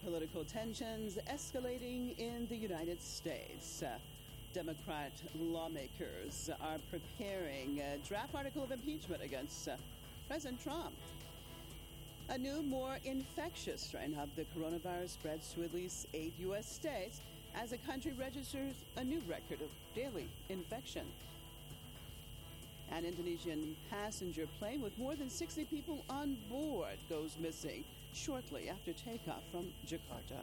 political tensions escalating in the United States. Democrat lawmakers are preparing a draft article of impeachment against President Trump. A new, more infectious strain of the coronavirus spreads to at least 8 U.S. states as the country registers a new record of daily infection. An Indonesian passenger plane with more than 60 people on board goes missing shortly after takeoff from Jakarta.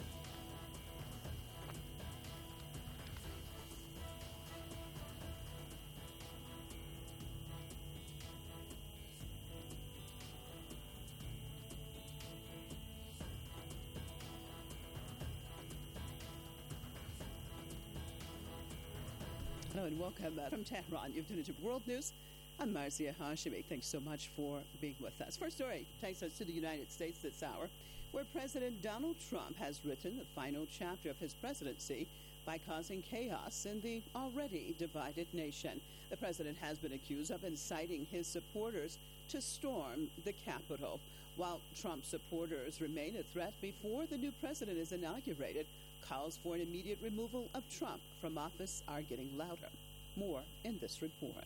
Hello and welcome from Tehran. You've tuned into World News. I'm Marcia Hashimi. Thanks so much for being with us. First story takes us to the United States this hour, where President Donald Trump has written the final chapter of his presidency by causing chaos in the already divided nation. The president has been accused of inciting his supporters to storm the Capitol. While Trump supporters remain a threat before the new president is inaugurated, calls for an immediate removal of Trump from office are getting louder. More in this report.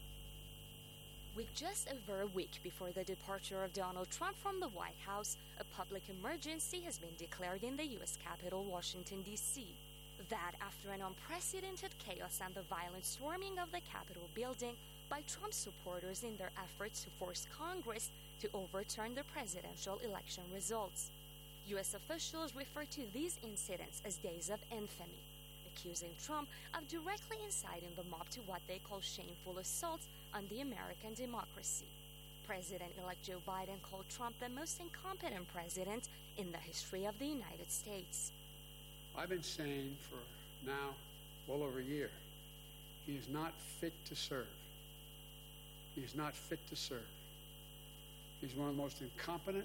With just over a week before the departure of Donald Trump from the White House, a public emergency has been declared in the U.S. Capitol, Washington, D.C. That after an unprecedented chaos and the violent storming of the Capitol building by Trump supporters in their efforts to force Congress to overturn the presidential election results. U.S. officials refer to these incidents as days of infamy, accusing Trump of directly inciting the mob to what they call shameful assaults on the American democracy. President-elect Joe Biden called Trump the most incompetent president in the history of the United States. I've been saying for now well over a year, he is not fit to serve. He is not fit to serve. He's one of the most incompetent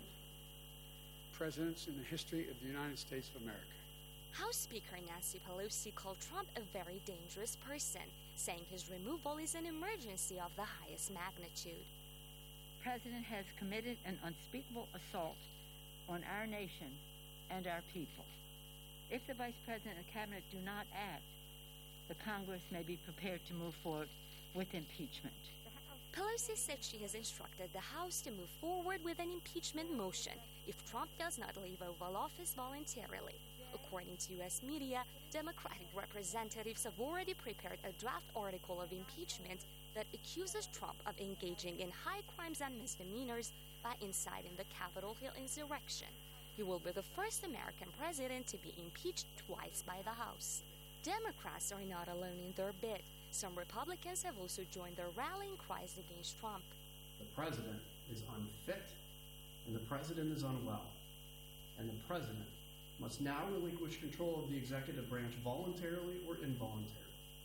presidents in the history of the United States of America. House Speaker Nancy Pelosi called Trump a very dangerous person, saying his removal is an emergency of the highest magnitude. The president has committed an unspeakable assault on our nation and our people. If the vice president and cabinet do not act, the Congress may be prepared to move forward with impeachment. Pelosi said she has instructed the House to move forward with an impeachment motion if Trump does not leave Oval Office voluntarily. According to U.S. media, Democratic representatives have already prepared a draft article of impeachment that accuses Trump of engaging in high crimes and misdemeanors by inciting the Capitol Hill insurrection. He will be the first American president to be impeached twice by the House. Democrats are not alone in their bid. Some Republicans have also joined their rallying cries against Trump. The president is unfit, and the president is unwell. And the president must now relinquish control of the executive branch voluntarily or involuntarily.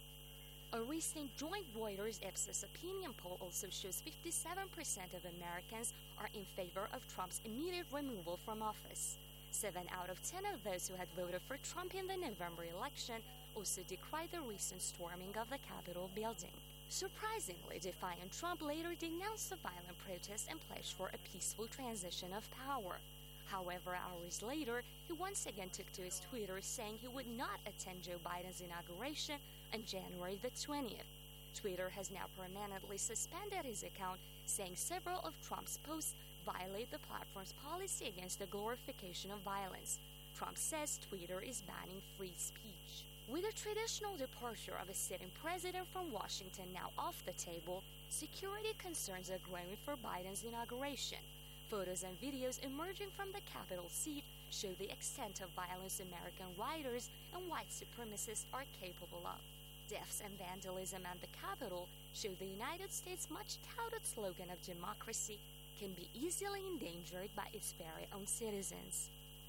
A recent joint Reuters-Ipsos opinion poll also shows 57% of Americans are in favor of Trump's immediate removal from office. 7 out of 10 of those who had voted for Trump in the November election also decried the recent storming of the Capitol building. Surprisingly, defiant Trump later denounced the violent protests and pledged for a peaceful transition of power. However, hours later, he once again took to his Twitter saying he would not attend Joe Biden's inauguration on January the 20th. Twitter has now permanently suspended his account, saying several of Trump's posts violate the platform's policy against the glorification of violence. Trump says Twitter is banning free speech. With the traditional departure of a sitting president from Washington now off the table, security concerns are growing for Biden's inauguration. Photos and videos emerging from the Capitol seat show the extent of violence American rioters and white supremacists are capable of. Deaths and vandalism at the Capitol show the United States' much-touted slogan of democracy can be easily endangered by its very own citizens.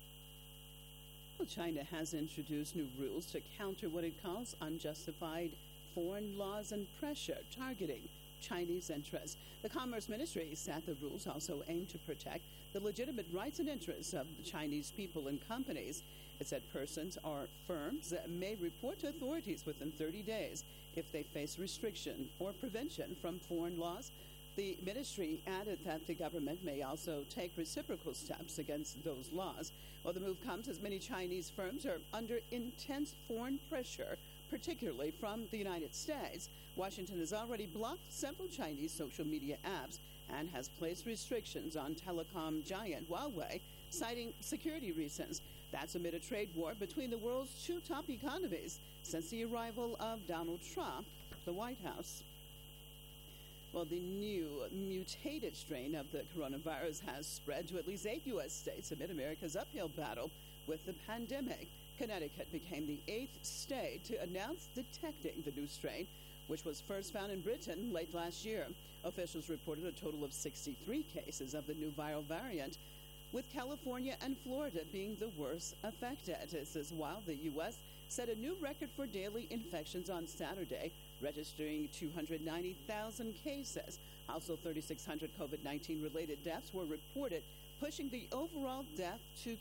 Well, China has introduced new rules to counter what it calls unjustified foreign laws and pressure targeting Chinese interests. The Commerce Ministry said the rules also aim to protect the legitimate rights and interests of the Chinese people and companies. It said persons or firms may report to authorities within 30 days if they face restriction or prevention from foreign laws, The ministry added that the government may also take reciprocal steps against those laws. Well, the move comes as many Chinese firms are under intense foreign pressure, particularly from the United States. Washington has already blocked several Chinese social media apps and has placed restrictions on telecom giant Huawei, citing security reasons. That's amid a trade war between the world's two top economies since the arrival of Donald Trump at the White House. Well, the new mutated strain of the coronavirus has spread to at least 8 U.S. states amid America's uphill battle with the pandemic. Connecticut became the 8th state to announce detecting the new strain, which was first found in Britain late last year. Officials reported a total of 63 cases of the new viral variant, with California and Florida being the worst affected. This is while the U.S. set a new record for daily infections on Saturday, registering 290,000 cases. Also, 3,600 COVID-19 related deaths were reported, pushing the overall death to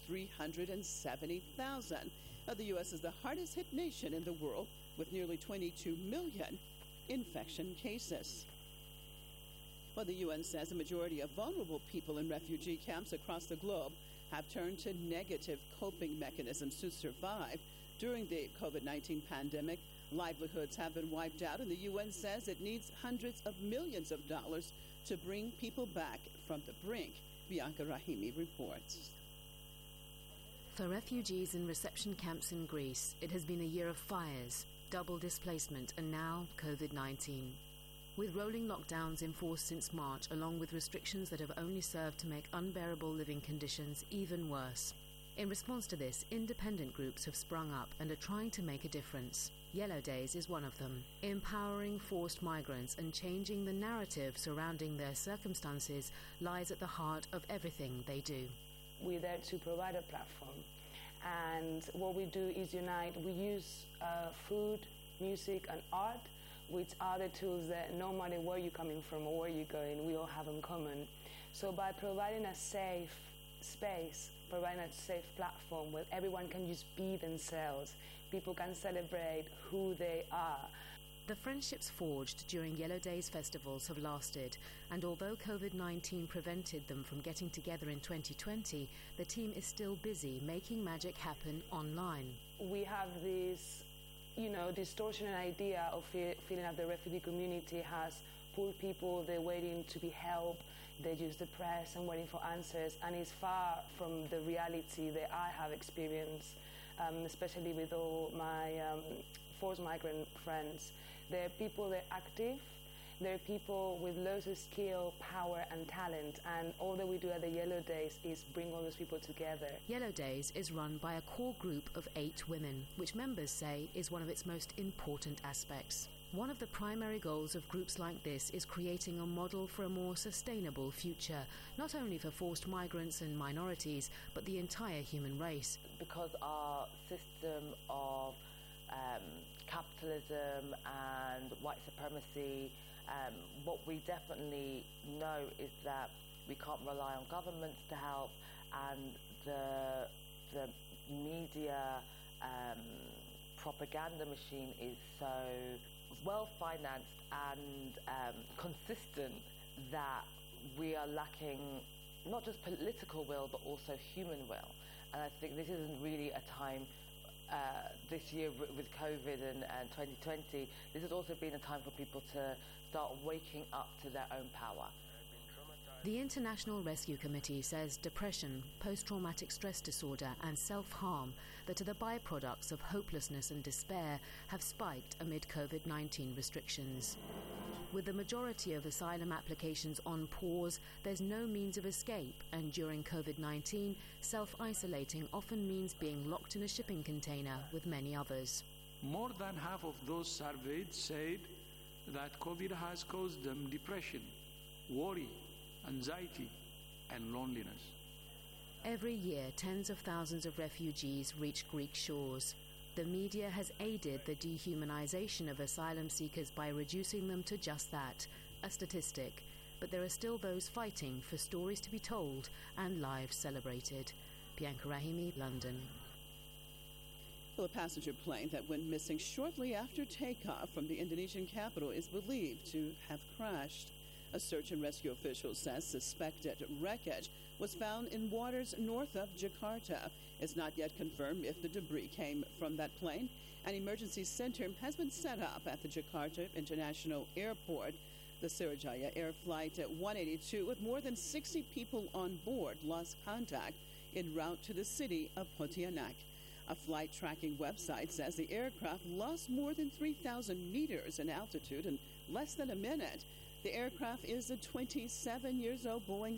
370,000. The U.S. is the hardest hit nation in the world, with nearly 22 million infection cases. Well, the UN says the majority of vulnerable people in refugee camps across the globe have turned to negative coping mechanisms to survive. During the COVID-19 pandemic, livelihoods have been wiped out, and the UN says it needs hundreds of millions of dollars to bring people back from the brink. Bianca Rahimi reports. For refugees in reception camps in Greece, it has been a year of fires, double displacement, and now COVID-19. With rolling lockdowns in force since March, along with restrictions that have only served to make unbearable living conditions even worse. In response to this, independent groups have sprung up and are trying to make a difference. Yellow Days is one of them, empowering forced migrants and changing the narrative surrounding their circumstances lies at the heart of everything they do. We're there to provide a platform, and what we do is unite. We use food, music, and art, which are the tools that no matter where you're coming from or where you're going, we all have in common. So by providing a safe space, providing a safe platform where everyone can just be themselves, people can celebrate who they are. The friendships forged during Yellow Days festivals have lasted, and although COVID-19 prevented them from getting together in 2020, the team is still busy making magic happen online. We have this, distortionate idea of feeling that the refugee community has poor people, they're waiting to be helped, they're just depressed and waiting for answers, and it's far from the reality that I have experienced, especially with all my forced migrant friends. They're people that are active, they're people with loads of skill, power and talent, and all that we do at the Yellow Days is bring all those people together. Yellow Days is run by a core group of 8 women, which members say is one of its most important aspects. One of the primary goals of groups like this is creating a model for a more sustainable future, not only for forced migrants and minorities, but the entire human race. Because our system of capitalism and white supremacy, what we definitely know is that we can't rely on governments to help, and the media propaganda machine is so well financed and consistent that we are lacking not just political will but also human will. And I think this isn't really a time this year with COVID and 2020, this has also been a time for people to start waking up to their own power. The International Rescue Committee says depression, post-traumatic stress disorder and self-harm that are the byproducts of hopelessness and despair have spiked amid COVID-19 restrictions. With the majority of asylum applications on pause, there's no means of escape, and during COVID-19, self-isolating often means being locked in a shipping container with many others. More than half of those surveyed said that COVID has caused them depression, worry, anxiety, and loneliness. Every year, tens of thousands of refugees reach Greek shores. The media has aided the dehumanization of asylum seekers by reducing them to just that, a statistic. But there are still those fighting for stories to be told and lives celebrated. Bianca Rahimi, London. Well, a passenger plane that went missing shortly after takeoff from the Indonesian capital is believed to have crashed. A search and rescue official says suspected wreckage was found in waters north of Jakarta. It's not yet confirmed if the debris came from that plane. An emergency center has been set up at the Jakarta International Airport. The Sriwijaya Air Flight 182, with more than 60 people on board, lost contact en route to the city of Pontianak. A flight tracking website says the aircraft lost more than 3,000 meters in altitude in less than a minute. The aircraft is a 27-year-old Boeing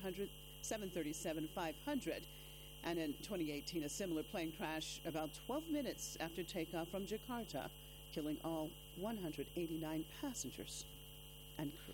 737-500. And in 2018, a similar plane crashed about 12 minutes after takeoff from Jakarta, killing all 189 passengers and crew.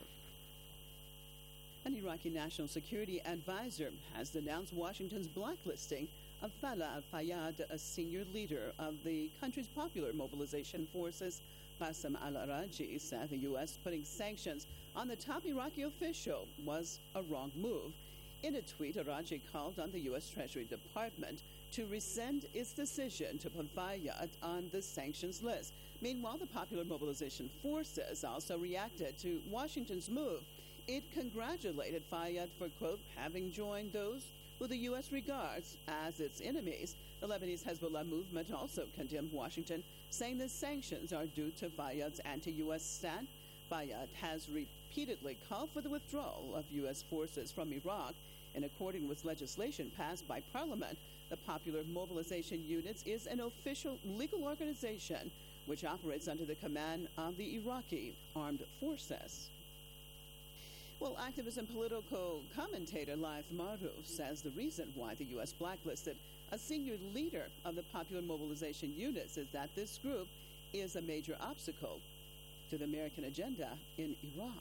An Iraqi national security advisor has denounced Washington's blacklisting of Faleh al-Fayyad, a senior leader of the country's popular mobilization forces. Qasem al-Araji said the U.S. putting sanctions on the top Iraqi official was a wrong move. In a tweet, Araji called on the U.S. Treasury Department to rescind its decision to put Fayyad on the sanctions list. Meanwhile, the Popular Mobilization Forces also reacted to Washington's move. It congratulated Fayyad for, quote, having joined those who the U.S. regards as its enemies. The Lebanese Hezbollah movement also condemned Washington, saying the sanctions are due to Fayyad's anti-U.S. stand. Fayyad has repeatedly called for the withdrawal of U.S. forces from Iraq. In accordance with legislation passed by Parliament, the Popular Mobilization Units is an official legal organization which operates under the command of the Iraqi Armed Forces. Well, activist and political commentator Laith Marouf says the reason why the U.S. blacklisted a senior leader of the Popular Mobilization Units is that this group is a major obstacle to the American agenda in Iraq.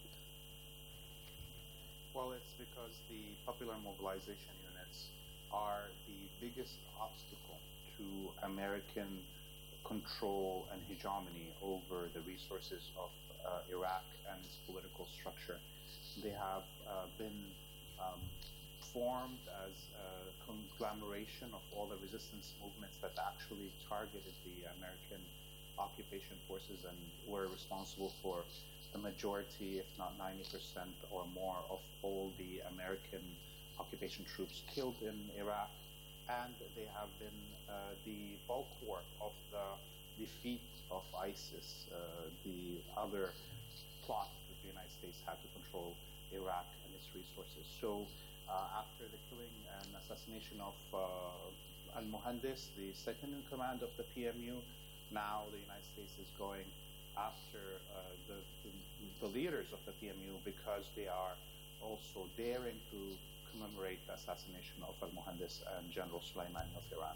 Well, it's because the Popular Mobilization Units are the biggest obstacle to American control and hegemony over the resources of Iraq and its political structure. They have been formed as a conglomeration of all the resistance movements that actually targeted the American occupation forces and were responsible for the majority, if not 90% or more, of all the American occupation troops killed in Iraq. And they have been the bulwark of the defeat of ISIS, the other plot that the United States had to control Iraq and its resources. So after the killing and assassination of Al-Muhandis, the second in command of the PMU, now the United States is going after the leaders of the PMU because they are also daring to commemorate the assassination of Al-Muhandis and General Soleimani of Iran.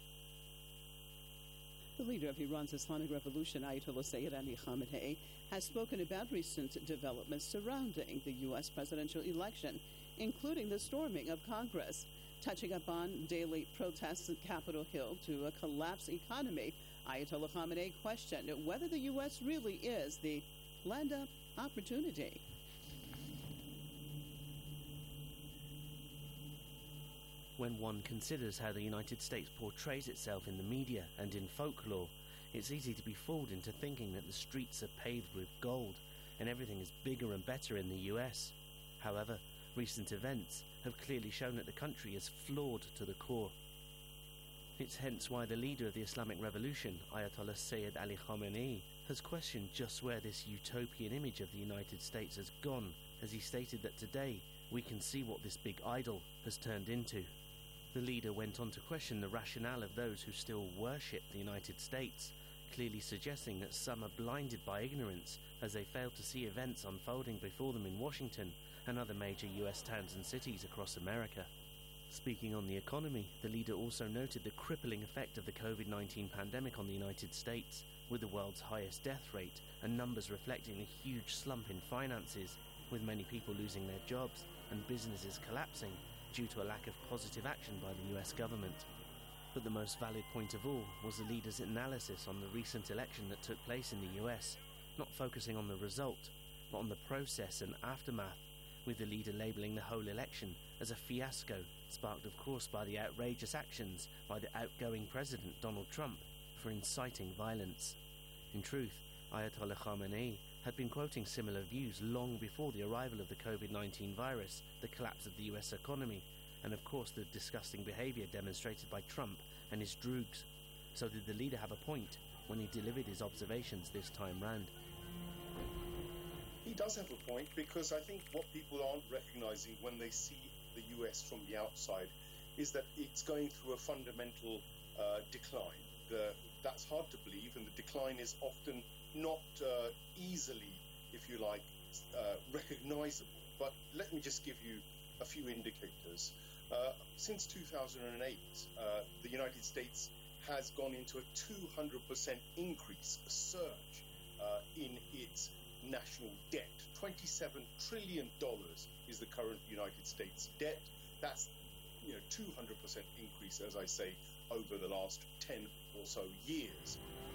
The leader of Iran's Islamic Revolution, Ayatollah Sayyid Ali Khamenei, has spoken about recent developments surrounding the U.S. presidential election, including the storming of Congress. Touching upon daily protests at Capitol Hill to a collapsed economy, Ayatollah Khamenei questioned whether the U.S. really is the land of opportunity. When one considers how the United States portrays itself in the media and in folklore, it's easy to be fooled into thinking that the streets are paved with gold and everything is bigger and better in the US. However, recent events have clearly shown that the country is flawed to the core. It's hence why the leader of the Islamic Revolution, Ayatollah Sayyid Ali Khamenei, has questioned just where this utopian image of the United States has gone, as he stated that today we can see what this big idol has turned into. The leader went on to question the rationale of those who still worship the United States, clearly suggesting that some are blinded by ignorance as they fail to see events unfolding before them in Washington and other major US towns and cities across America. Speaking on the economy, the leader also noted the crippling effect of the COVID-19 pandemic on the United States, with the world's highest death rate and numbers reflecting a huge slump in finances, with many people losing their jobs and businesses collapsing due to a lack of positive action by the US government. But the most valid point of all was the leader's analysis on the recent election that took place in the US, not focusing on the result, but on the process and aftermath, with the leader labelling the whole election as a fiasco, sparked of course by the outrageous actions by the outgoing President Donald Trump for inciting violence. In truth, Ayatollah Khamenei had been quoting similar views long before the arrival of the COVID-19 virus, the collapse of the US economy, and of course the disgusting behaviour demonstrated by Trump and his droogs. So did the leader have a point when he delivered his observations this time round? He does have a point, because I think what people aren't recognising when they see the US from the outside is that it's going through a fundamental decline. That's hard to believe, and the decline is often not easily, if you like, recognisable. But let me just give you a few indicators. Since 2008, the United States has gone into a 200% increase, a surge in its national debt. $27 trillion is the current United States debt. That's 200% increase, as I say, over the last 10 or so years.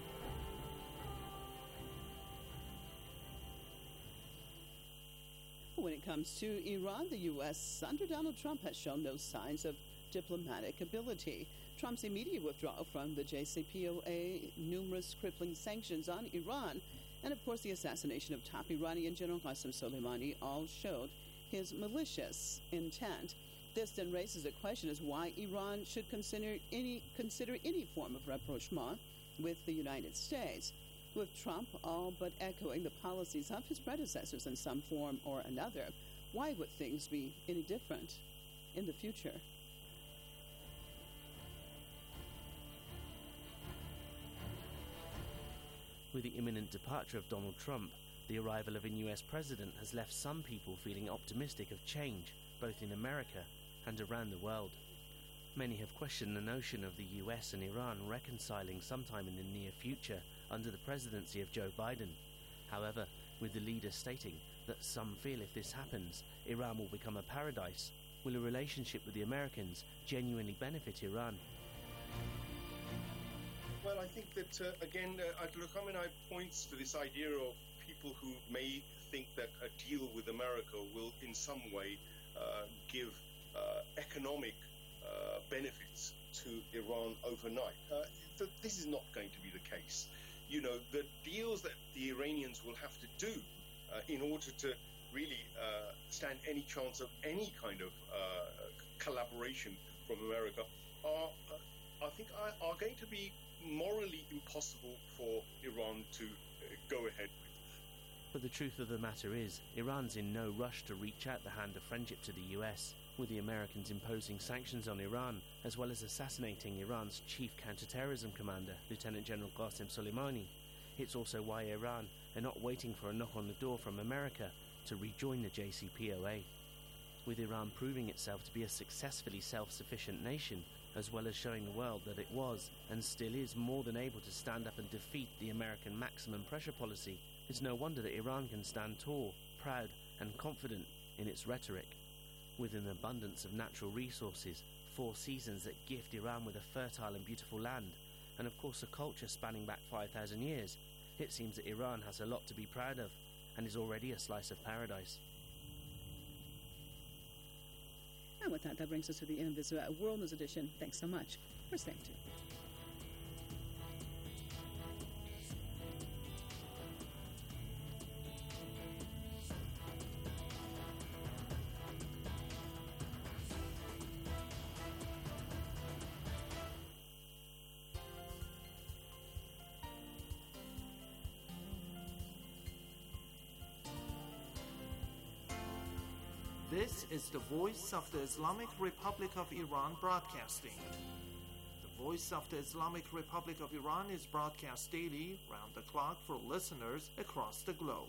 When it comes to Iran, the U.S. under Donald Trump has shown no signs of diplomatic ability. Trump's immediate withdrawal from the JCPOA, numerous crippling sanctions on Iran, and of course the assassination of top Iranian General Qasem Soleimani all showed his malicious intent. This then raises the question as why Iran should consider any form of rapprochement with the United States. With Trump all but echoing the policies of his predecessors in some form or another, why would things be any different in the future? With the imminent departure of Donald Trump, the arrival of a US president has left some people feeling optimistic of change, both in America and around the world. Many have questioned the notion of the US and Iran reconciling sometime in the near future under the presidency of Joe Biden. However, with the leader stating that some feel if this happens, Iran will become a paradise, will a relationship with the Americans genuinely benefit Iran? Well, I think that, again, Khamenei points to this idea of people who may think that a deal with America will in some way give economic benefits to Iran overnight. This is not going to be the case. The deals that the Iranians will have to do in order to really stand any chance of any kind of collaboration from America are going to be morally impossible for Iran to go ahead with. But the truth of the matter is, Iran's in no rush to reach out the hand of friendship to the US, with the Americans imposing sanctions on Iran, as well as assassinating Iran's chief counterterrorism commander, Lieutenant General Qasem Soleimani. It's also why Iran are not waiting for a knock on the door from America to rejoin the JCPOA. With Iran proving itself to be a successfully self-sufficient nation, as well as showing the world that it was and still is more than able to stand up and defeat the American maximum pressure policy, it's no wonder that Iran can stand tall, proud and confident in its rhetoric. With an abundance of natural resources, 4 seasons that gift Iran with a fertile and beautiful land, and of course a culture spanning back 5,000 years, it seems that Iran has a lot to be proud of and is already a slice of paradise. And with that brings us to the end of this World News Edition. Thanks so much for staying tuned. This is the Voice of the Islamic Republic of Iran broadcasting. The Voice of the Islamic Republic of Iran is broadcast daily, round the clock, for listeners across the globe.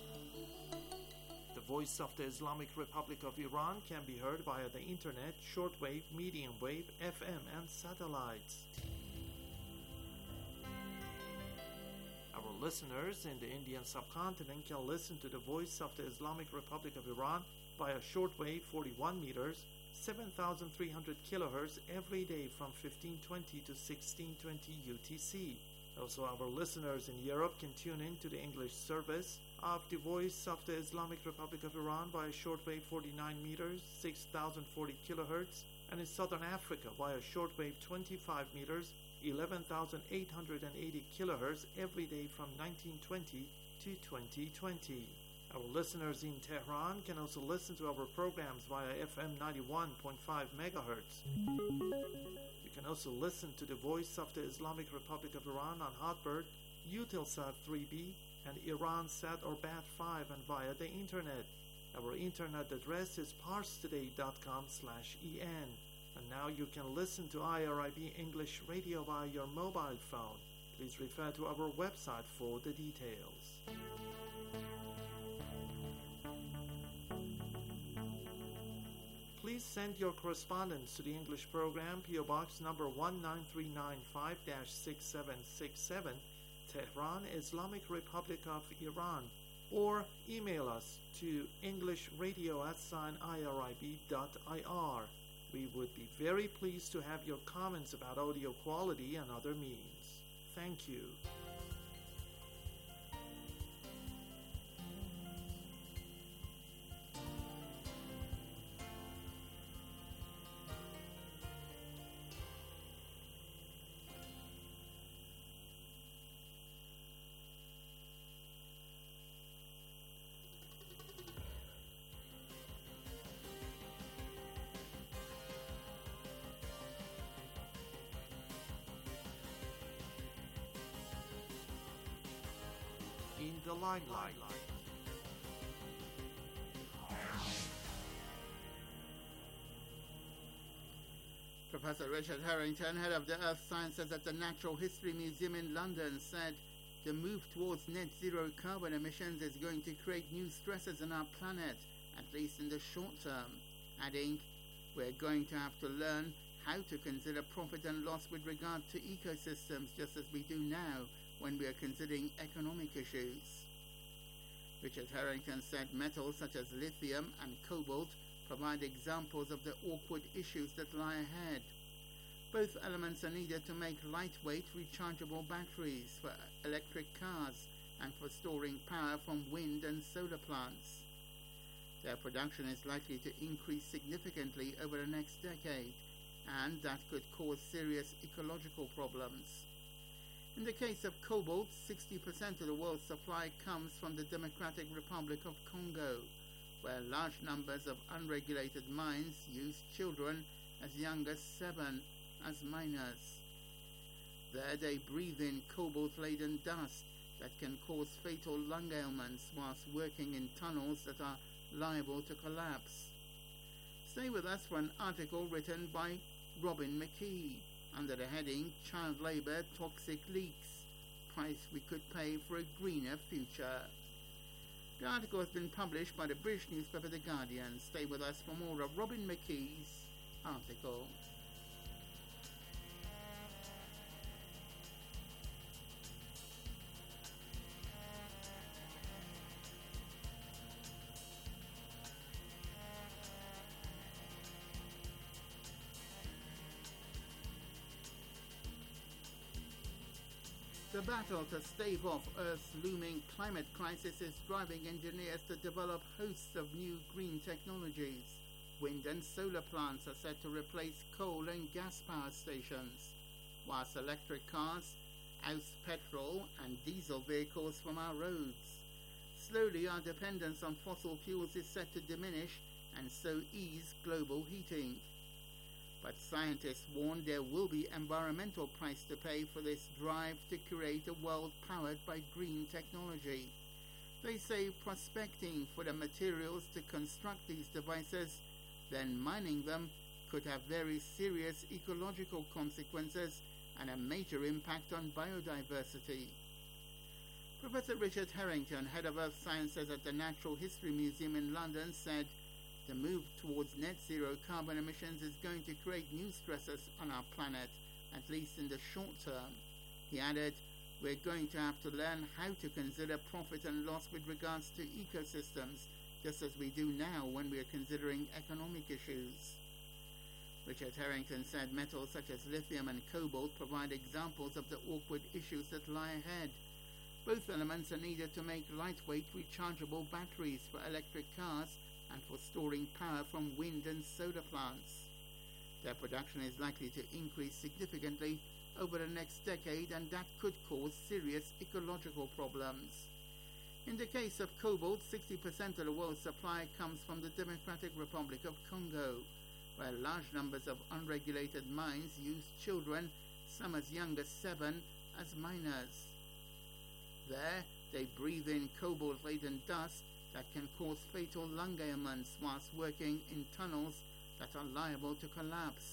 The Voice of the Islamic Republic of Iran can be heard via the internet, shortwave, medium wave, FM, and satellites. Our listeners in the Indian subcontinent can listen to the Voice of the Islamic Republic of Iran via shortwave 41 meters, 7,300 kilohertz every day from 1520 to 1620 UTC. Also, our listeners in Europe can tune in to the English service of the Voice of the Islamic Republic of Iran via shortwave 49 meters, 6,040 kilohertz and in southern Africa via shortwave 25 meters, 11,880 kilohertz every day from 1920 to 2020. Our listeners in Tehran can also listen to our programs via FM 91.5 megahertz. You can also listen to the Voice of the Islamic Republic of Iran on Hotbird, Eutelsat 3B, and Iransat or Bat5 and via the internet. Our internet address is parstoday.com/en. And now you can listen to IRIB English Radio via your mobile phone. Please refer to our website for the details. Please send your correspondence to the English program, PO Box number 19395-6767, Tehran, Islamic Republic of Iran, or email us to englishradio@irib.ir. We would be very pleased to have your comments about audio quality and other means. Thank you. In the limelight. Professor Richard Harrington, head of the Earth Sciences at the Natural History Museum in London, said the move towards net zero carbon emissions is going to create new stresses on our planet, at least in the short term, adding, "We're going to have to learn how to consider profit and loss with regard to ecosystems, just as we do now when we are considering economic issues." Richard Harrington said metals such as lithium and cobalt provide examples of the awkward issues that lie ahead. Both elements are needed to make lightweight rechargeable batteries for electric cars and for storing power from wind and solar plants. Their production is likely to increase significantly over the next decade, and that could cause serious ecological problems. In the case of cobalt, 60% of the world's supply comes from the Democratic Republic of Congo, where large numbers of unregulated mines use children as young as 7 as minors. There they breathe in cobalt-laden dust that can cause fatal lung ailments whilst working in tunnels that are liable to collapse. Stay with us for an article written by Robin McKee under the heading "Child Labour, Toxic Leaks, Price We Could Pay for a Greener Future." The article has been published by the British newspaper The Guardian. Stay with us for more of Robin McKee's article. The battle to stave off Earth's looming climate crisis is driving engineers to develop hosts of new green technologies. Wind and solar plants are set to replace coal and gas power stations, whilst electric cars oust petrol and diesel vehicles from our roads. Slowly, our dependence on fossil fuels is set to diminish and so ease global heating. But scientists warn there will be environmental price to pay for this drive to create a world powered by green technology. They say prospecting for the materials to construct these devices, then mining them, could have very serious ecological consequences and a major impact on biodiversity. Professor Richard Harrington, head of Earth Sciences at the Natural History Museum in London, said the move towards net zero carbon emissions is going to create new stresses on our planet, at least in the short term. He added, "We're going to have to learn how to consider profit and loss with regards to ecosystems, just as we do now when we are considering economic issues." Richard Harrington said metals such as lithium and cobalt provide examples of the awkward issues that lie ahead. Both elements are needed to make lightweight rechargeable batteries for electric cars and for storing power from wind and solar plants. Their production is likely to increase significantly over the next decade, and that could cause serious ecological problems. In the case of cobalt, 60% of the world's supply comes from the Democratic Republic of Congo, where large numbers of unregulated mines use children, some as young as 7, as miners. There, they breathe in cobalt-laden dust that can cause fatal lung ailments whilst working in tunnels that are liable to collapse.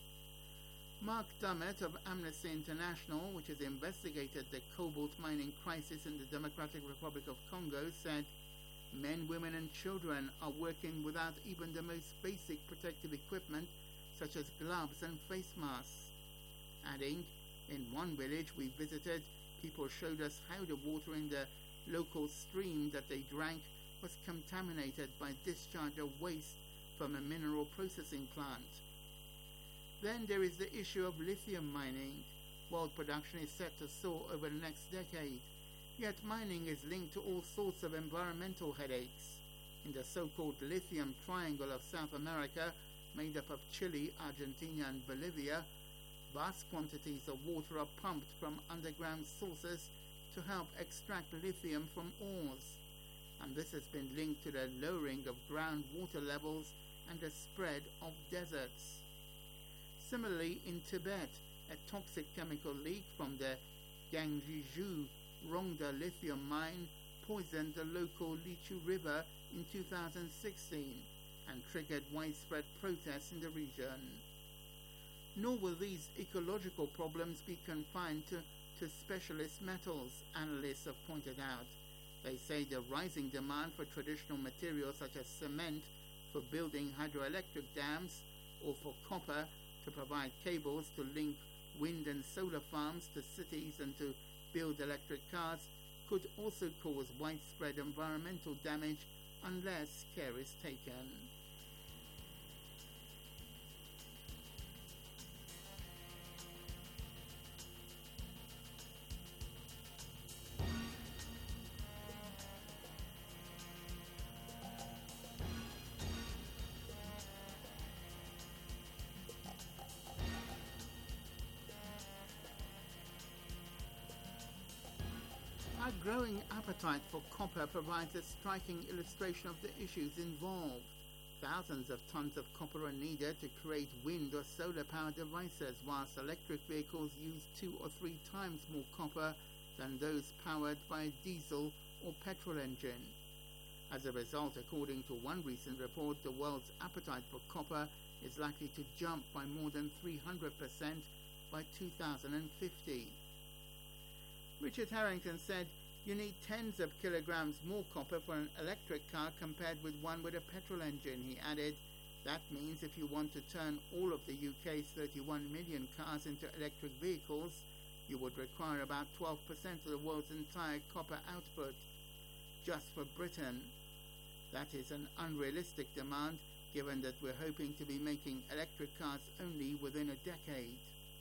Mark Dummett of Amnesty International, which has investigated the cobalt mining crisis in the Democratic Republic of Congo, said men, women and children are working without even the most basic protective equipment such as gloves and face masks. Adding, in one village we visited, people showed us how the water in the local stream that they drank was contaminated by discharge of waste from a mineral processing plant. Then there is the issue of lithium mining. World production is set to soar over the next decade, yet mining is linked to all sorts of environmental headaches. In the so-called lithium triangle of South America, made up of Chile, Argentina and Bolivia, vast quantities of water are pumped from underground sources to help extract lithium from ores, and this has been linked to the lowering of groundwater levels and the spread of deserts. Similarly, in Tibet, a toxic chemical leak from the Gangjiju Rongda lithium mine poisoned the local Lichu River in 2016 and triggered widespread protests in the region. Nor will these ecological problems be confined to specialist metals, analysts have pointed out. They say the rising demand for traditional materials such as cement for building hydroelectric dams or for copper to provide cables to link wind and solar farms to cities and to build electric cars could also cause widespread environmental damage unless care is taken. Our growing appetite for copper provides a striking illustration of the issues involved. Thousands of tons of copper are needed to create wind or solar power devices, whilst electric vehicles use 2 or 3 times more copper than those powered by a diesel or petrol engine. As a result, according to one recent report, the world's appetite for copper is likely to jump by more than 300% by 2050. Richard Harrington said, "You need tens of kilograms more copper for an electric car compared with one with a petrol engine." He added, "That means if you want to turn all of the UK's 31 million cars into electric vehicles, you would require about 12% of the world's entire copper output, just for Britain. That is an unrealistic demand, given that we're hoping to be making electric cars only within a decade."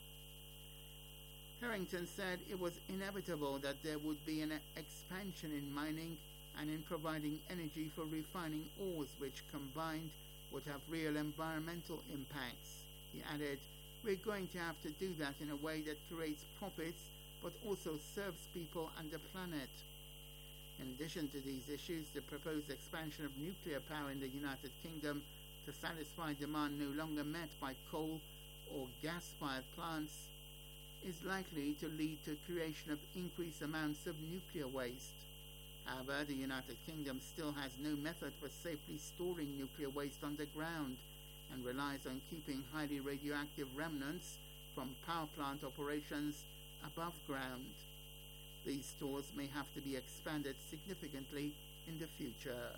Harrington said it was inevitable that there would be an expansion in mining and in providing energy for refining ores, which combined would have real environmental impacts. He added, "We're going to have to do that in a way that creates profits but also serves people and the planet." In addition to these issues, the proposed expansion of nuclear power in the United Kingdom to satisfy demand no longer met by coal or gas-fired plants is likely to lead to creation of increased amounts of nuclear waste. However, the United Kingdom still has no method for safely storing nuclear waste underground and relies on keeping highly radioactive remnants from power plant operations above ground. These stores may have to be expanded significantly in the future.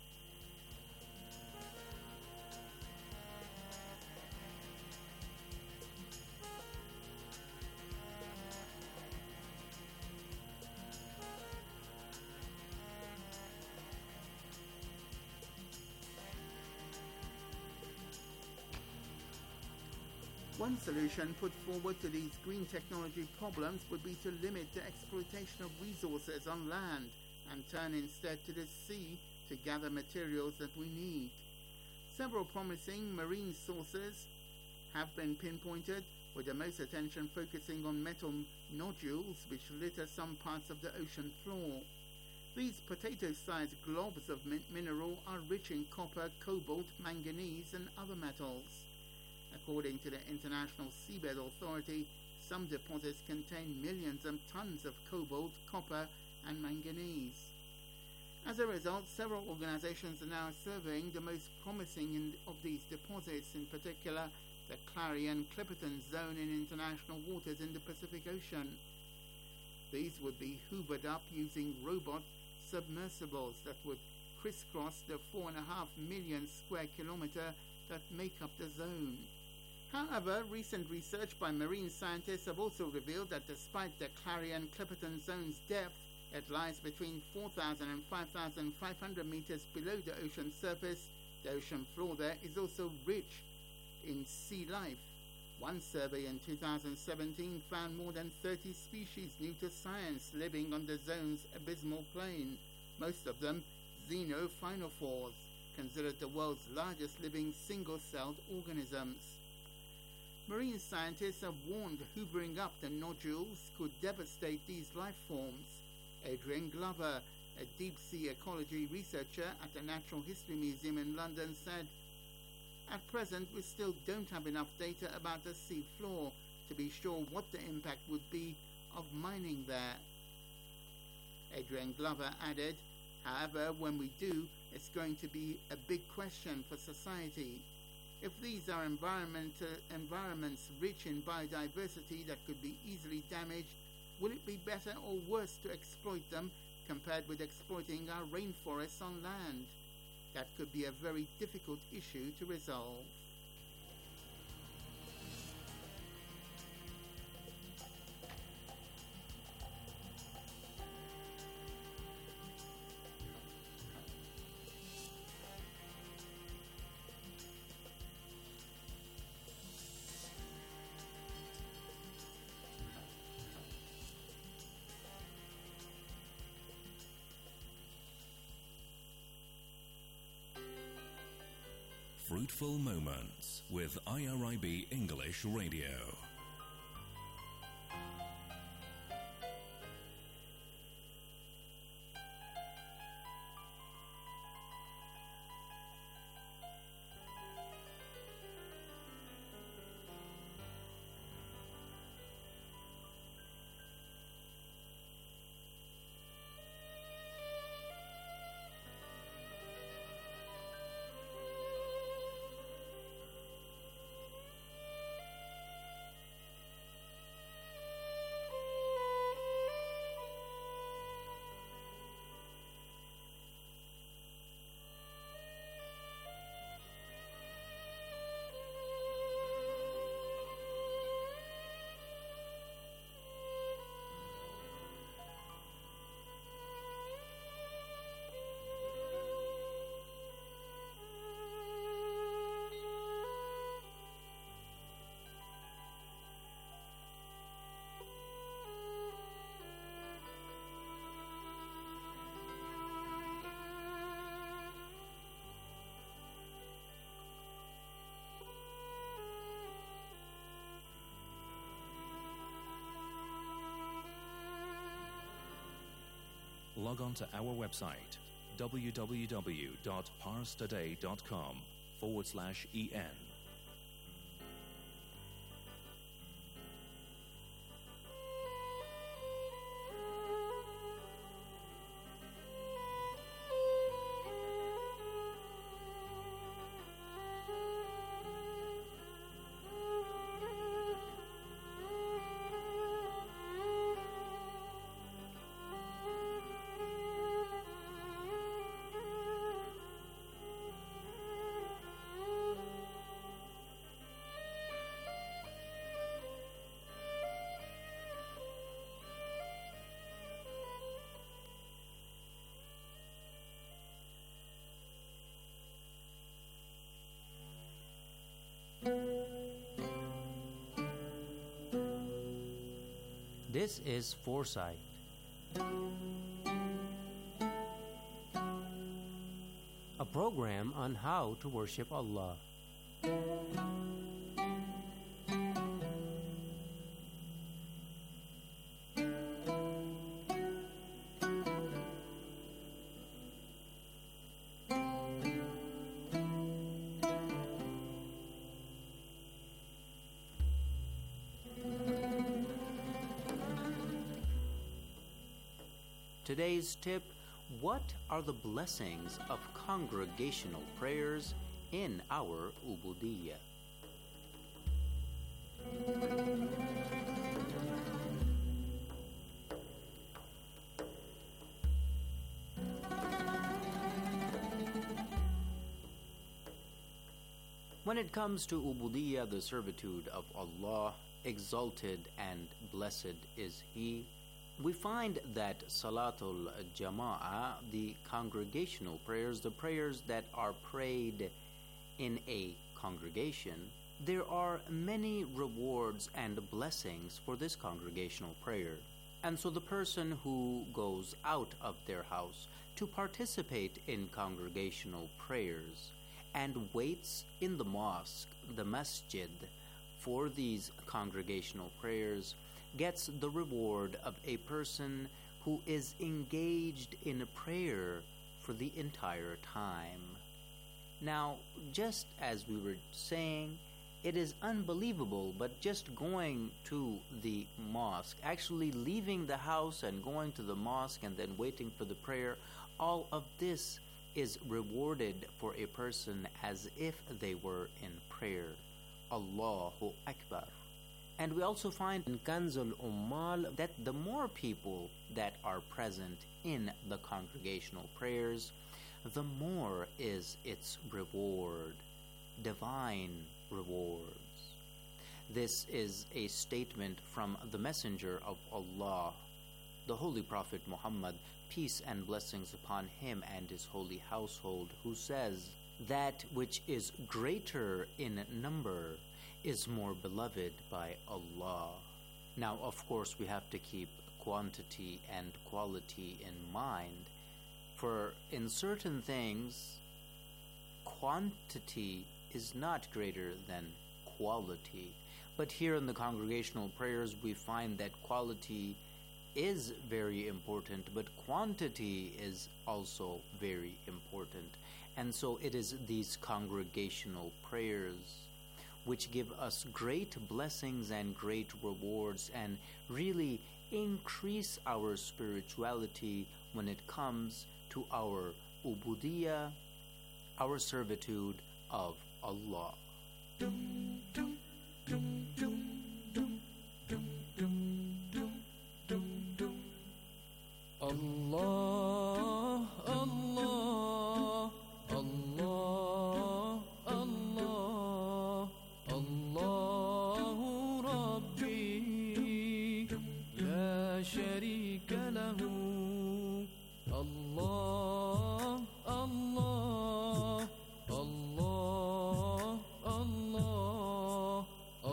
One solution put forward to these green technology problems would be to limit the exploitation of resources on land and turn instead to the sea to gather materials that we need. Several promising marine sources have been pinpointed, with the most attention focusing on metal nodules which litter some parts of the ocean floor. These potato-sized globs of mineral are rich in copper, cobalt, manganese and other metals. According to the International Seabed Authority, some deposits contain millions of tons of cobalt, copper and manganese. As a result, several organizations are now surveying the most promising of these deposits, in particular the Clarion-Clipperton Zone in international waters in the Pacific Ocean. These would be hoovered up using robot submersibles that would crisscross the 4.5 million square kilometer that make up the zone. However, recent research by marine scientists have also revealed that despite the Clarion-Clipperton Zone's depth, it lies between 4,000 and 5,500 meters below the ocean surface. The ocean floor there is also rich in sea life. One survey in 2017 found more than 30 species new to science living on the zone's abysmal plain, most of them xenophinophores, considered the world's largest living single-celled organisms. Marine scientists have warned hoovering up the nodules could devastate these life forms. Adrian Glover, a deep-sea ecology researcher at the Natural History Museum in London, said, "At present, we still don't have enough data about the sea floor to be sure what the impact would be of mining there." Adrian Glover added, "However, when we do, it's going to be a big question for society. If these are environments rich in biodiversity that could be easily damaged, will it be better or worse to exploit them compared with exploiting our rainforests on land? That could be a very difficult issue to resolve." Fruitful Moments with IRIB English Radio. Log on to our website, www.parstoday.com/en. This is Foresight. A program on how to worship Allah. Today's tip: what are the blessings of congregational prayers in our Ubudiyya? When it comes to Ubudiyya, the servitude of Allah, exalted and blessed is He, we find that Salatul Jama'ah, the congregational prayers, the prayers that are prayed in a congregation, there are many rewards and blessings for this congregational prayer. And so the person who goes out of their house to participate in congregational prayers and waits in the mosque, the masjid, for these congregational prayers gets the reward of a person who is engaged in prayer for the entire time. Now, just as we were saying, it is unbelievable, but just going to the mosque, actually leaving the house and going to the mosque and then waiting for the prayer, all of this is rewarded for a person as if they were in prayer. Allahu Akbar. And we also find in Kanzul Ummal that the more people that are present in the congregational prayers, the more is its reward, divine rewards. This is a statement from the Messenger of Allah, the Holy Prophet Muhammad, peace and blessings upon him and his holy household, who says, "That which is greater in number is more beloved by Allah." Now, of course, we have to keep quantity and quality in mind, for in certain things, quantity is not greater than quality. But here in the congregational prayers, we find that quality is very important, but quantity is also very important. And so it is these congregational prayers which give us great blessings and great rewards and really increase our spirituality when it comes to our ubudiyya, our servitude of Allah. Allah, Allah, Allah, Allah, Allahu Rabbi, la sharika lahu. Allah, Allah, Allah, Allah,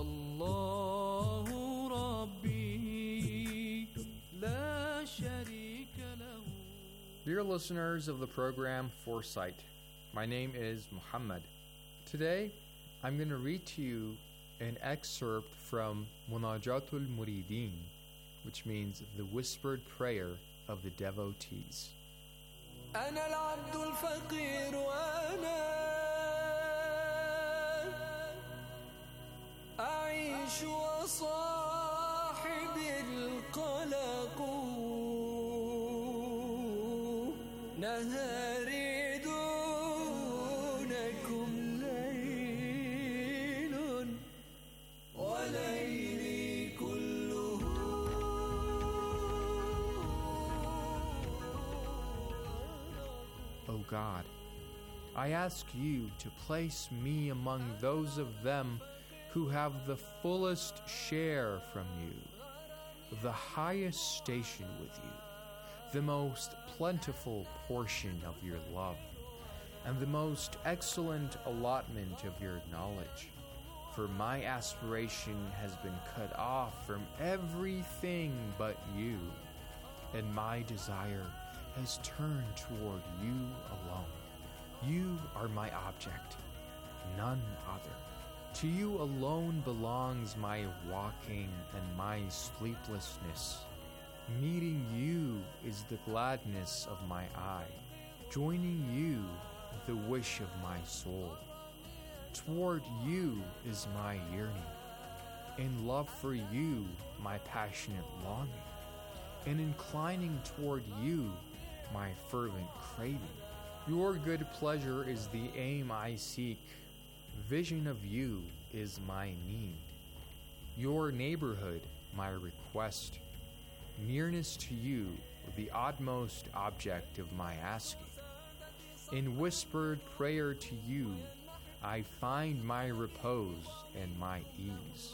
Allahu Rabbi, la sharika lahu. Dear listeners of the program Foresight, my name is Muhammad. Today, I'm going to read to you an excerpt from Munajatul Muridin, which means the whispered prayer of the devotees. أنا العبد الفقير وأنا أعيش وصاحبي القلق نهاري دونكم ليل وليلي كله. O God, I ask you to place me among those of them who have the fullest share from you, the highest station with you, the most plentiful portion of your love, and the most excellent allotment of your knowledge. For my aspiration has been cut off from everything but you, and my desire has turned toward you alone. You are my object, none other. To you alone belongs my walking and my sleeplessness. Meeting you is the gladness of my eye, joining you the wish of my soul. Toward you is my yearning, in love for you my passionate longing. and inclining toward you my fervent craving. Your good pleasure is the aim I seek. Vision of you is my need. Your neighborhood my request. Nearness to you the utmost object of my asking. In whispered prayer to you I find my repose and my ease.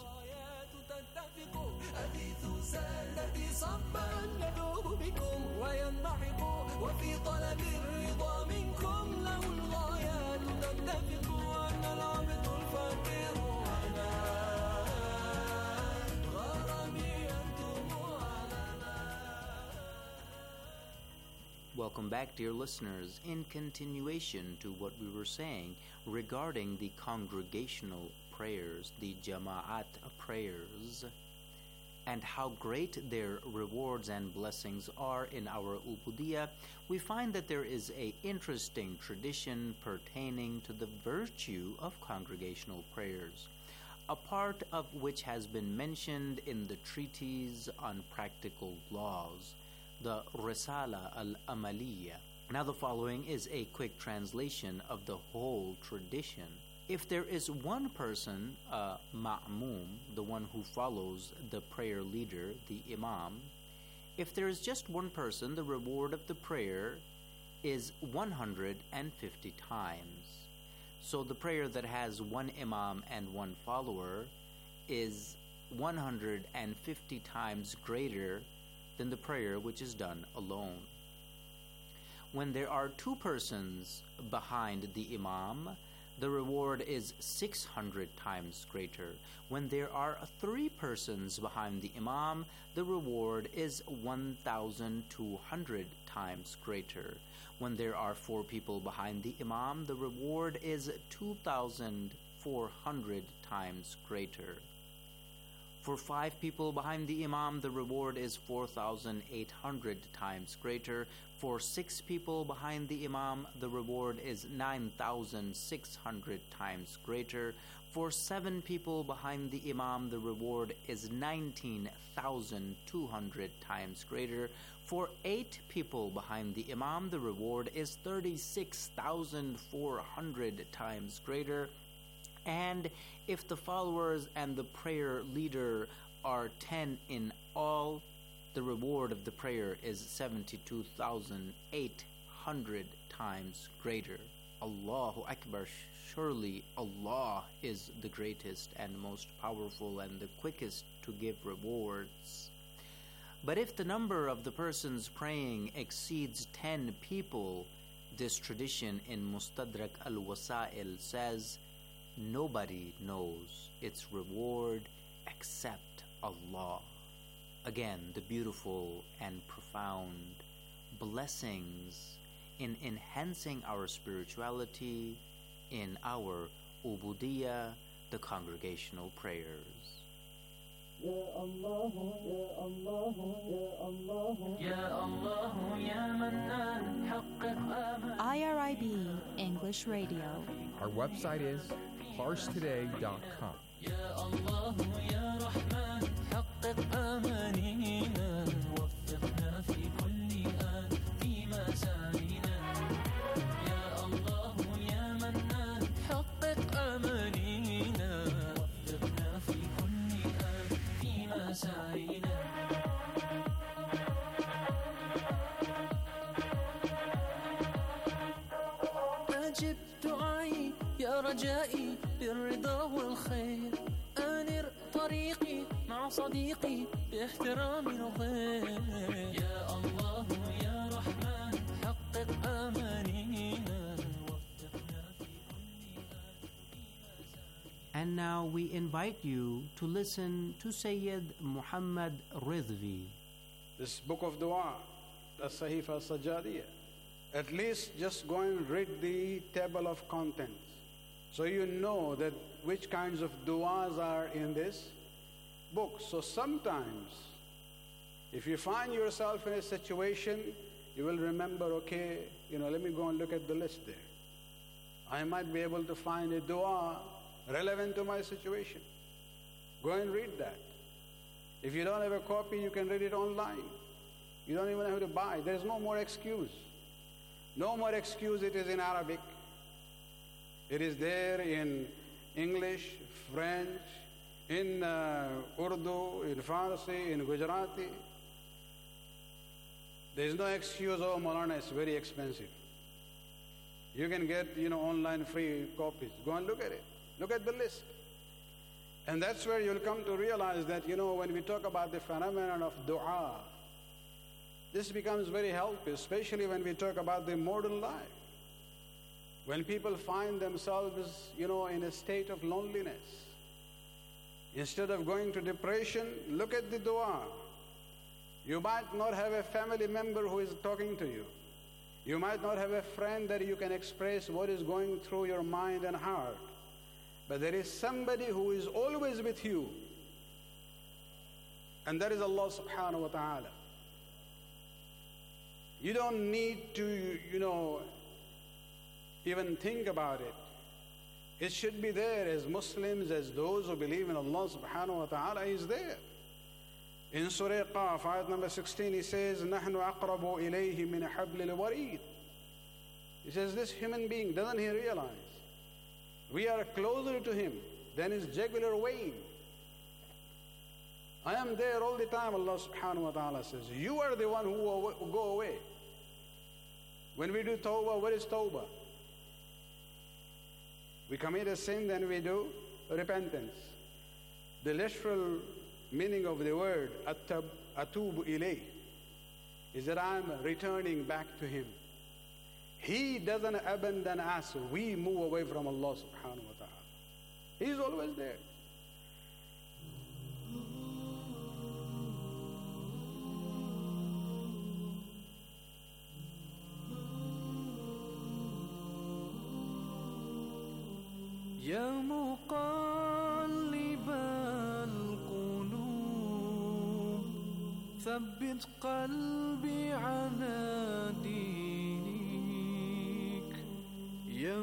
Welcome back, dear listeners. In continuation to what we were saying regarding the congregational prayers, the Jama'at prayers, and how great their rewards and blessings are in our Ubudiyah, we find that there is an interesting tradition pertaining to the virtue of congregational prayers, a part of which has been mentioned in the treatise on practical laws, the Risala al-Amaliyah. Now the following is a quick translation of the whole tradition. If there is one person, a ma'mum, the one who follows the prayer leader, the imam, if there is just one person, the reward of the prayer is 150 times. So the prayer that has one imam and one follower is 150 times greater than the prayer which is done alone. When there are two persons behind the imam, the reward is 600 times greater. When there are 3 persons behind the imam, the reward is 1,200 times greater. When there are 4 people behind the imam, the reward is 2,400 times greater. For 5 people behind the imam, the reward is 4,800 times greater. For 6 people behind the imam, the reward is 9,600 times greater. For 7 people behind the imam, the reward is 19,200 times greater. For 8 people behind the imam, the reward is 36,400 times greater. And if the followers and the prayer leader are 10 in all, the reward of the prayer is 72,800 times greater. Allahu Akbar. Surely Allah is the greatest and most powerful and the quickest to give rewards. But if the number of the persons praying exceeds 10 people, this tradition in Mustadrak al-Wasa'il says, nobody knows its reward except Allah. Again, the beautiful and profound blessings in enhancing our spirituality in our Ubudiyah, the congregational prayers. Ya Allah, Ya Allah, Ya Allah, Ya Allah, Ya Mannan, حقق آمال. IRIB English Radio. Our website is farstoday.com. يا الله يا رحمن حقق آمانينا وفقنا في كل آن في مساعينا يا الله يا منان حقق آمانينا وفقنا في كل آن في مساعينا أجب دعائي يا رجائي بالرضا والخير أنر طريقي مع صديقي باحترام الغير يا الله يا رحمن حقق آمانينا وفقنا في كل And now we invite you to listen to Sayyid Muhammad Ridvi. This book of dua, the Sahifa Sajadiyah. At least just go and read the table of contents, so you know that which kinds of du'as are in this book. So sometimes, if you find yourself in a situation, you will remember, okay, let me go and look at the list there. I might be able to find a du'a relevant to my situation. Go and read that. If you don't have a copy, you can read it online. You don't even have to buy. There is no more excuse. No more excuse. It is in Arabic. It is there in English, French, in Urdu, in Farsi, in Gujarati. There is no excuse, oh Maulana, it's very expensive. You can get, online free copies. Go and look at it. Look at the list. And that's where you'll come to realize that, when we talk about the phenomenon of dua, this becomes very helpful, especially when we talk about the modern life. When people find themselves, in a state of loneliness. Instead of going to depression, look at the dua. You might not have a family member who is talking to you. You might not have a friend that you can express what is going through your mind and heart. But there is somebody who is always with you. And that is Allah subhanahu wa ta'ala. You don't need to, even think about it. It should be there as Muslims, as those who believe in Allah subhanahu wa ta'ala is there. In Surah Qaf, ayat number 16, he says, نَحْنُ أَقْرَبُ إِلَيْهِ مِنْ حَبْلِ الْوَرِيدِ. He says, this human being, doesn't he realize? We are closer to him than his jugular vein. I am there all the time, Allah subhanahu wa ta'ala says. You are the one who will go away. When we do tawbah, what is tawbah? We commit a sin, then we do repentance. The literal meaning of the word atubu ilayh is that I'm returning back to him. He doesn't abandon us. We move away from Allah subhanahu wa ta'ala. He's always there. يا مقلب القلوب ثبت قلبي على دينك يا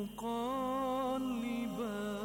مقلب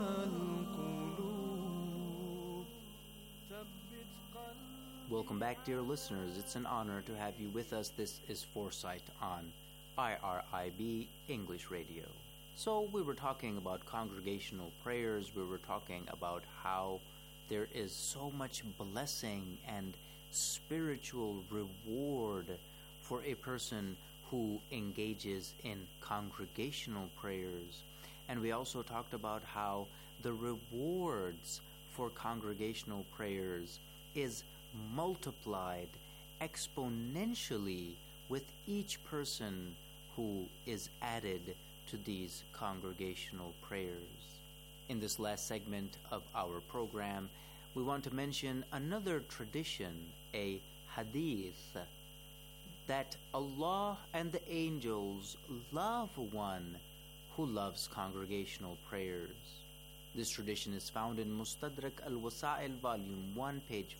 القلوب ثبت قلبي. Welcome back, dear listeners. It's an honor to have you with us. This is Foresight on IRIB English Radio. So we were talking about congregational prayers. We were talking about how there is so much blessing and spiritual reward for a person who engages in congregational prayers. And we also talked about how the rewards for congregational prayers is multiplied exponentially with each person who is added to these congregational prayers. In this last segment of our program, we want to mention another tradition, a hadith, that Allah and the angels love one who loves congregational prayers. This tradition is found in Mustadrak al-Wasa'il, volume 1, page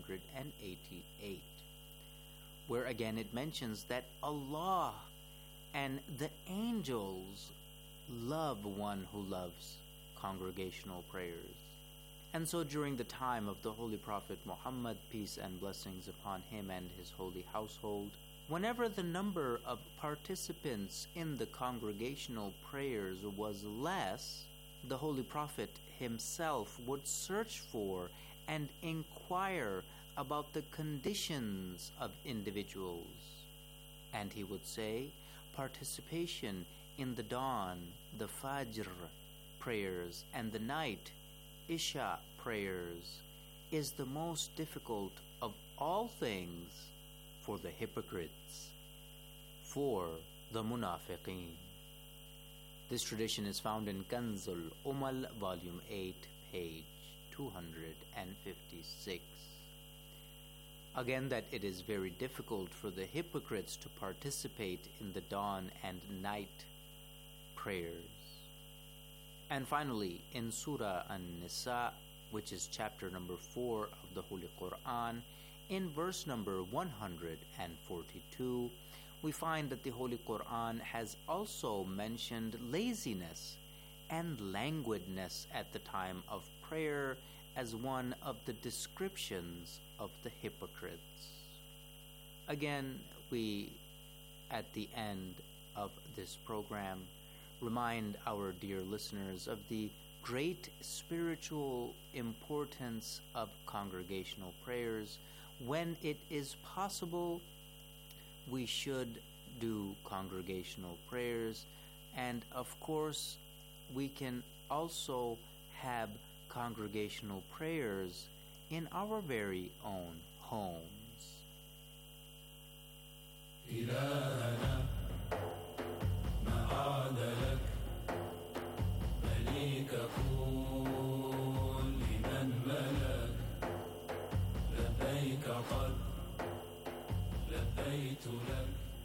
488, where again it mentions that Allah and the angels love one who loves congregational prayers. And so during the time of the Holy Prophet Muhammad, peace and blessings upon him and his holy household, whenever the number of participants in the congregational prayers was less, the Holy Prophet himself would search for and inquire about the conditions of individuals. And he would say, participation in the dawn, the Fajr prayers, and the night, Isha prayers, is the most difficult of all things for the hypocrites, for the munafiqeen. This tradition is found in Kanzul Umal, volume 8, page 256. Again, that it is very difficult for the hypocrites to participate in the dawn and night prayers. And finally, in Surah An-Nisa, which is chapter number 4 of the Holy Quran, in verse number 142, we find that the Holy Quran has also mentioned laziness and languidness at the time of prayer as one of the descriptions of the hypocrites. Again, we, at the end of this program, remind our dear listeners of the great spiritual importance of congregational prayers. When it is possible, we should do congregational prayers, and of course, we can also have congregational prayers in our very own homes. إلهنا ما عاد لك مليك كل من ملك لبيك قد لبيت لك.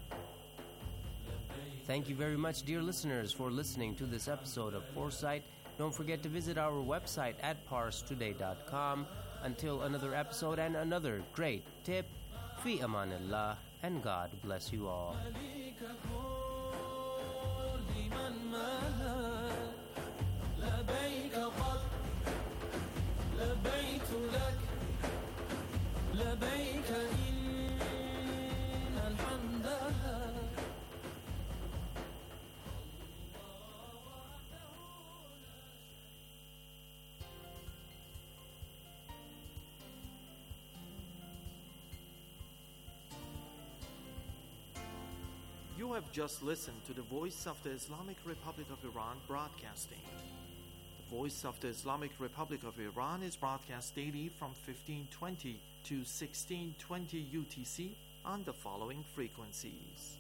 Thank you very much, dear listeners, for listening to this episode of Foresight. Don't forget to visit our website at parstoday.com. Until another episode and another great tip, fi amanillah, and God bless you all. You have just listened to the Voice of the Islamic Republic of Iran broadcasting. The Voice of the Islamic Republic of Iran is broadcast daily from 1520 to 1620 UTC on the following frequencies.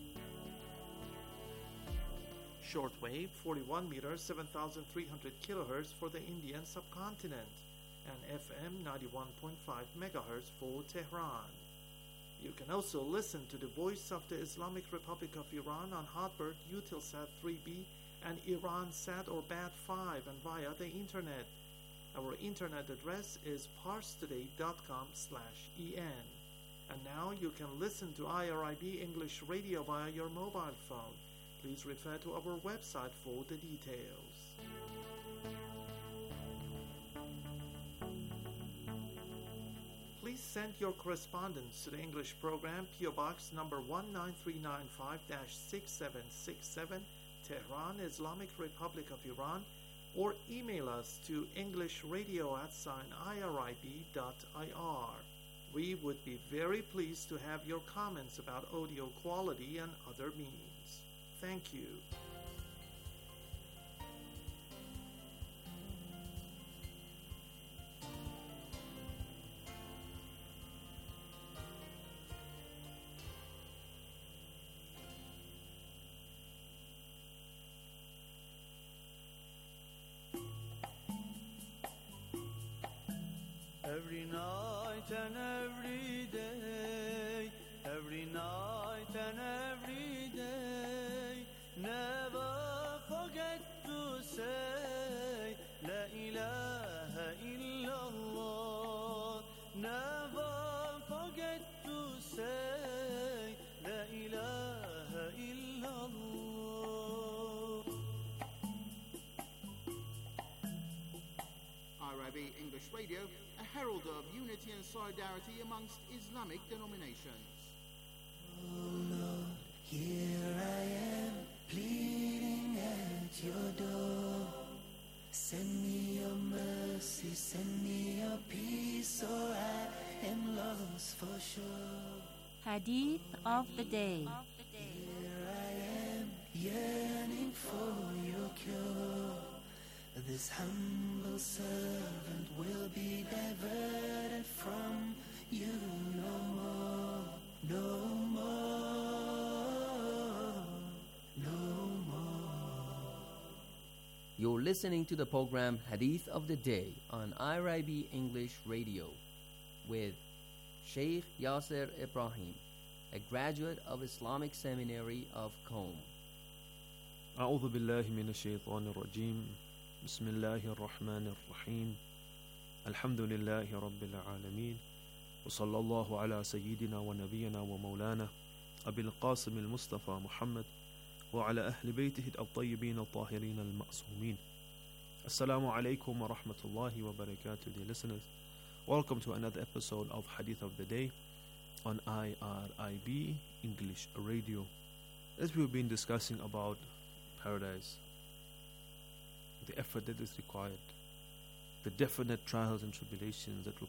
Shortwave 41 meters 7,300 kilohertz for the Indian subcontinent and FM 91.5 megahertz for Tehran. You can also listen to the Voice of the Islamic Republic of Iran on Hotbird, Eutelsat 3B, and Iransat or BAT5 and via the internet. Our internet address is parstoday.com/en. And now you can listen to IRIB English Radio via your mobile phone. Please refer to our website for the details. Please send your correspondence to the English program, PO Box number 19395-6767, Tehran, Islamic Republic of Iran, or email us to englishradio@irib.ir. We would be very pleased to have your comments about audio quality and other means. Thank you. Every night and every day, every night and every day, never forget to say La ilaha illallah. Never forget to say La ilaha illallah. IRIB English Radio, a herald of unity and solidarity amongst Islamic denominations. Oh Lord, here I am, pleading at your door. Send me your mercy, send me your peace, or I am lost for sure. Hadith of the day. Here I am, yearning for your cure. This humble servant will be diverted from you no more, no more, no more. You're listening to the program Hadith of the Day on IRIB English Radio with Sheikh Yasser Ibrahim, a graduate of Islamic Seminary of Qom. أعوذ بالله من الشيطان الرجيم بسم الله الرحمن الرحيم الحمد لله رب العالمين وصلى الله على سيدنا ونبينا ومولانا أبي القاسم المصطفى محمد وعلى أهل بيته الطيبين الطاهرين المعصومين. Assalamu alaikum wa rahmatullahi wa barakatuh, dear listeners. Welcome to another episode of Hadith of the Day. on IRIB English Radio. As we've been discussing about paradise, the effort that is required, the definite trials and tribulations that will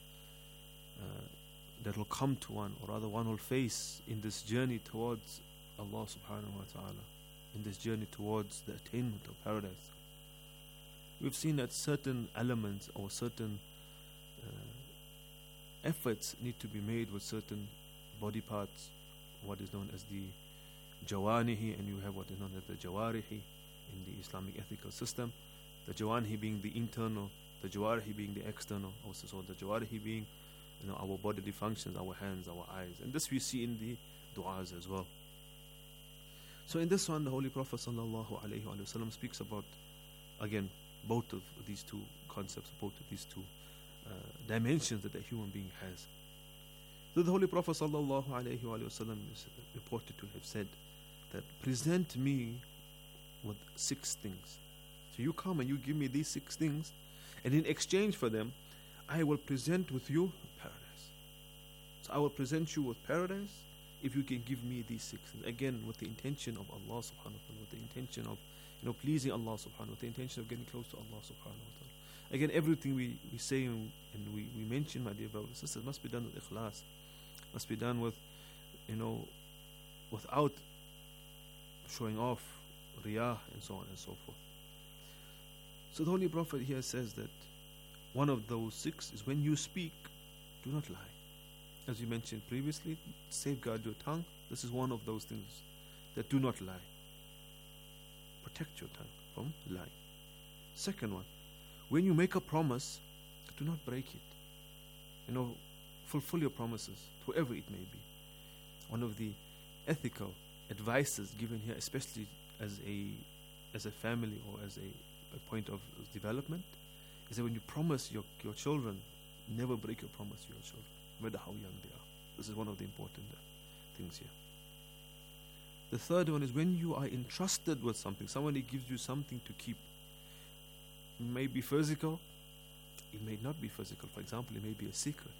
come to one, or rather one will face in this journey towards Allah subhanahu wa ta'ala, in this journey towards the attainment of paradise. We've seen that certain elements or certain efforts need to be made with certain body parts, what is known as the jawanihi, and you have what is known as the jawarihi in the Islamic ethical system. The jawanihi being the internal, the jawarihi being the external, also so the jawarihi being our bodily functions, our hands, our eyes, and this we see in the du'as as well. So in this one, the Holy Prophet sallallahu alaihi wasallam speaks about, again, both of these two concepts, both of these two dimensions that a human being has. So the Holy Prophet sallallahu alaihi wasallam is reported to have said that, present me with 6 things. So you come and you give me these 6 things, and in exchange for them, I will present with you paradise. So I will present you with paradise if you can give me these 6 things. Again, with the intention of Allah subhanahu wa ta'ala, with the intention of pleasing Allah subhanahu wa ta'ala, with the intention of getting close to Allah subhanahu wa ta'ala. Again, everything we say and we mention, my dear brothers and sisters, must be done with ikhlas, must be done with, without showing off, riyah, and so on and so forth. So the Holy Prophet here says that one of those 6 is, when you speak, do not lie. As we mentioned previously, safeguard your tongue. This is one of those things that do not lie. Protect your tongue from lying. Second one, when you make a promise, do not break it. Fulfill your promises, whoever it may be. One of the ethical advices given here, especially as a family or as a point of development, is that when you promise your children, never break your promise to your children, no matter how young they are. This is one of the important things here. The third one is, when you are entrusted with something, somebody gives you something to keep. It may be physical, it may not be physical. For example, it may be a secret.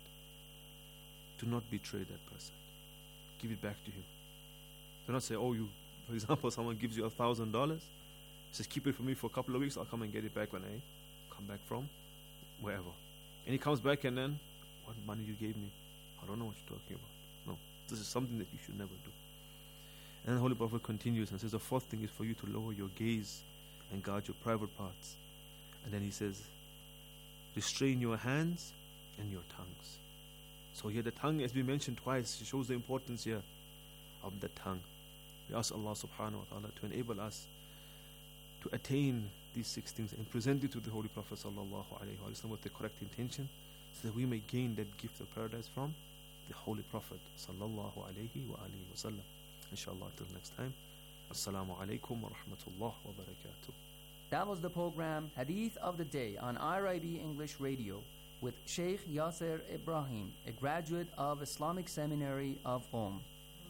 Do not betray that person. Give it back to him. Do not say, for example, someone gives you $1,000, says, keep it for me for a couple of weeks, I'll come and get it back when I come back from wherever. And he comes back and then, what money you gave me? I don't know what you're talking about. No, this is something that you should never do. And the Holy Prophet continues and says, the fourth thing is for you to lower your gaze and guard your private parts. And then he says, restrain your hands and your tongues. So here the tongue has been mentioned twice. It shows the importance here of the tongue. We ask Allah subhanahu wa ta'ala to enable us to attain these 6 things and present it to the Holy Prophet sallallahu alaihi wasallam with the correct intention, so that we may gain that gift of paradise from the Holy Prophet sallallahu alaihi wasallam. Inshallah, till next time. Assalamu alaikum wa rahmatullah wa barakatuh. That was the program Hadith of the Day on IRIB English Radio with Sheikh Yasser Ibrahim, a graduate of Islamic Seminary of Qom.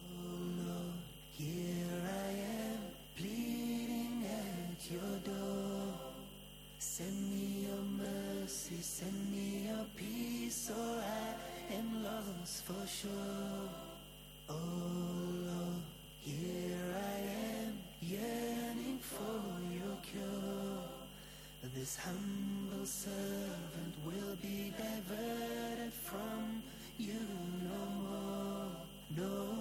Here I am, pleading at your door. Send me your mercy, send me your peace, or I am lost for sure. Oh Lord, here I am, yearning for your cure. This humble servant will be diverted from you no more, no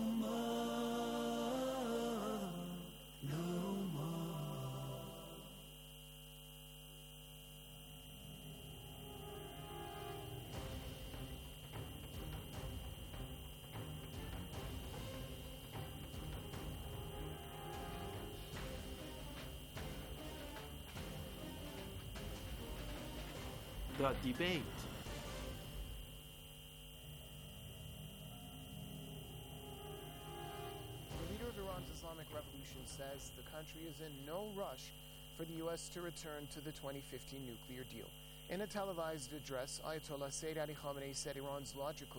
more, no more. The debate. The leader of Iran's Islamic Revolution says the country is in no rush for the U.S. to return to the 2015 nuclear deal. In a televised address, Ayatollah Sayyid Ali Khamenei said Iran's logical